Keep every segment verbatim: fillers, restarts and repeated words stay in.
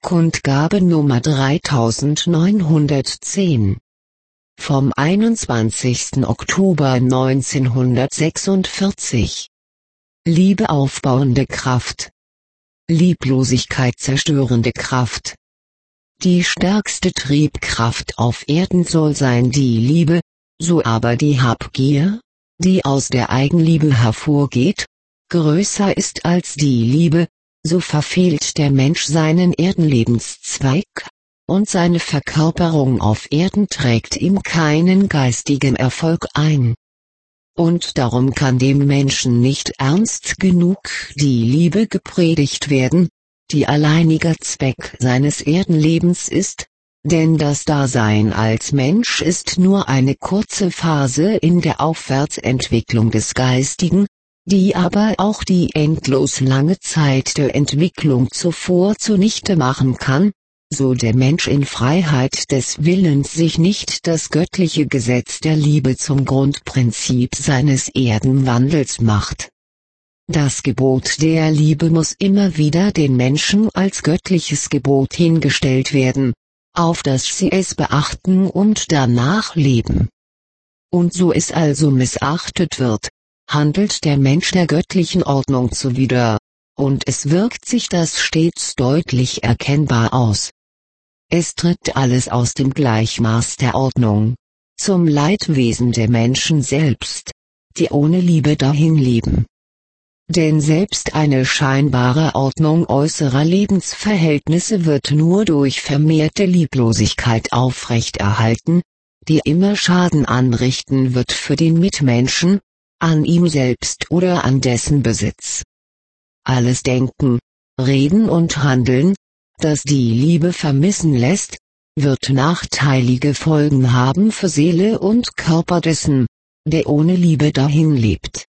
Kundgabe Nummer dreitausendneunhundertzehn. Vom einundzwanzigsten Oktober neunzehnhundertsechsundvierzig. Liebe aufbauende Kraft. Lieblosigkeit zerstörende Kraft. Die stärkste Triebkraft auf Erden soll sein die Liebe, so aber die Habgier, die aus der Eigenliebe hervorgeht, größer ist als die Liebe, so verfehlt der Mensch seinen Erdenlebenszweig, und seine Verkörperung auf Erden trägt ihm keinen geistigen Erfolg ein. Und darum kann dem Menschen nicht ernst genug die Liebe gepredigt werden, die alleiniger Zweck seines Erdenlebens ist, denn das Dasein als Mensch ist nur eine kurze Phase in der Aufwärtsentwicklung des Geistigen, die aber auch die endlos lange Zeit der Entwicklung zuvor zunichte machen kann, so der Mensch in Freiheit des Willens sich nicht das göttliche Gesetz der Liebe zum Grundprinzip seines Erdenwandels macht. Das Gebot der Liebe muss immer wieder den Menschen als göttliches Gebot hingestellt werden, auf das sie es beachten und danach leben. Und so es also missachtet wird, handelt der Mensch der göttlichen Ordnung zuwider, und es wirkt sich das stets deutlich erkennbar aus. Es tritt alles aus dem Gleichmaß der Ordnung, zum Leidwesen der Menschen selbst, die ohne Liebe dahin leben. Denn selbst eine scheinbare Ordnung äußerer Lebensverhältnisse wird nur durch vermehrte Lieblosigkeit aufrechterhalten, die immer Schaden anrichten wird für den Mitmenschen, an ihm selbst oder an dessen Besitz. Alles Denken, Reden und Handeln, das die Liebe vermissen lässt, wird nachteilige Folgen haben für Seele und Körper dessen, der ohne Liebe dahin lebt.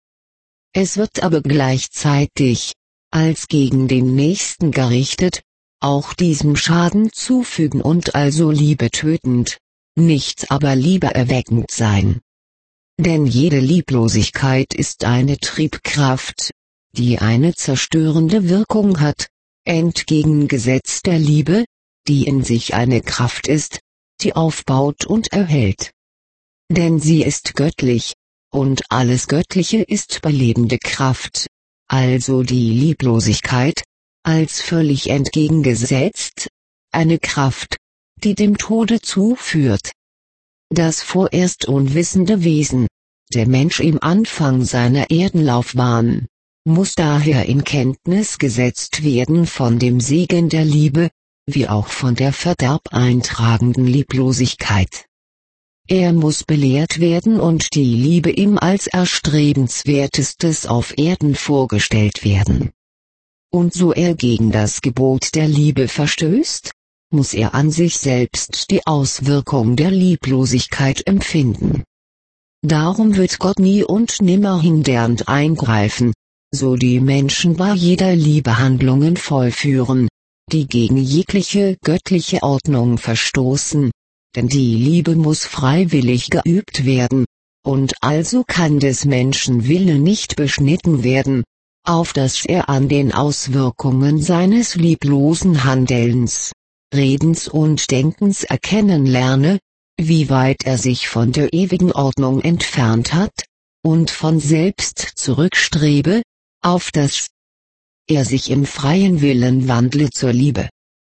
Es wird aber gleichzeitig, als gegen den Nächsten gerichtet, auch diesem Schaden zufügen und also Liebe tötend, nichts aber Liebe erweckend sein. Denn jede Lieblosigkeit ist eine Triebkraft, die eine zerstörende Wirkung hat, entgegengesetzt der Liebe, die in sich eine Kraft ist, die aufbaut und erhält. Denn sie ist göttlich, und alles Göttliche ist belebende Kraft, also die Lieblosigkeit, als völlig entgegengesetzt, eine Kraft, die dem Tode zuführt. Das vorerst unwissende Wesen, der Mensch im Anfang seiner Erdenlaufbahn, muss daher in Kenntnis gesetzt werden von dem Segen der Liebe, wie auch von der verderbeintragenden Lieblosigkeit. Er muss belehrt werden und die Liebe ihm als erstrebenswertestes auf Erden vorgestellt werden. Und so er gegen das Gebot der Liebe verstößt, muss er an sich selbst die Auswirkung der Lieblosigkeit empfinden. Darum wird Gott nie und nimmer hindernd eingreifen, so die Menschen bei jeder Liebe Handlungen vollführen, die gegen jegliche göttliche Ordnung verstoßen, denn die Liebe muss freiwillig geübt werden, und also kann des Menschen Wille nicht beschnitten werden, auf dass er an den Auswirkungen seines lieblosen Handelns, Redens und Denkens erkennen lerne, wie weit er sich von der ewigen Ordnung entfernt hat, und von selbst zurückstrebe, auf dass er sich im freien Willen wandle zur Liebe.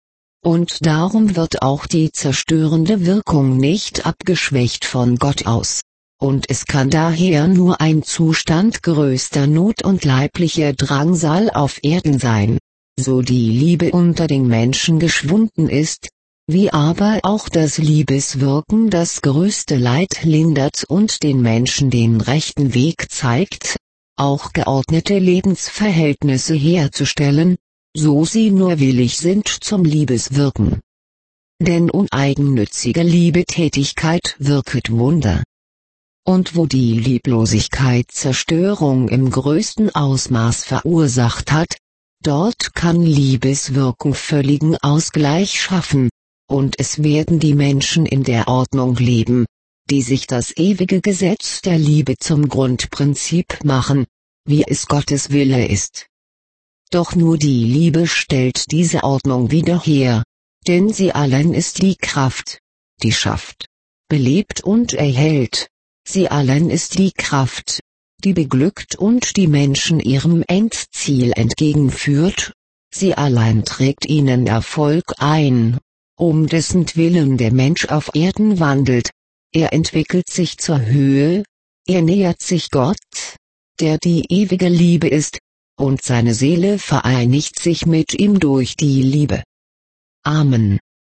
Und darum wird auch die zerstörende Wirkung nicht abgeschwächt von Gott aus, und es kann daher nur ein Zustand größter Not und leiblicher Drangsal auf Erden sein, so die Liebe unter den Menschen geschwunden ist, wie aber auch das Liebeswirken das größte Leid lindert und den Menschen den rechten Weg zeigt, auch geordnete Lebensverhältnisse herzustellen, so sie nur willig sind zum Liebeswirken. Denn uneigennützige Liebetätigkeit wirket Wunder. Und wo die Lieblosigkeit Zerstörung im größten Ausmaß verursacht hat, dort kann Liebeswirkung völligen Ausgleich schaffen, und es werden die Menschen in der Ordnung leben, die sich das ewige Gesetz der Liebe zum Grundprinzip machen, wie es Gottes Wille ist. Doch nur die Liebe stellt diese Ordnung wieder her, Denn sie allein ist die Kraft, die schafft, belebt und erhält. Sie allein ist die Kraft, die beglückt und die Menschen ihrem Endziel entgegenführt. Sie allein trägt ihnen Erfolg ein, um dessen Willen der Mensch auf Erden wandelt. Er entwickelt sich zur Höhe, er nähert sich Gott, der die ewige Liebe ist, und seine Seele vereinigt sich mit ihm durch die Liebe. Amen.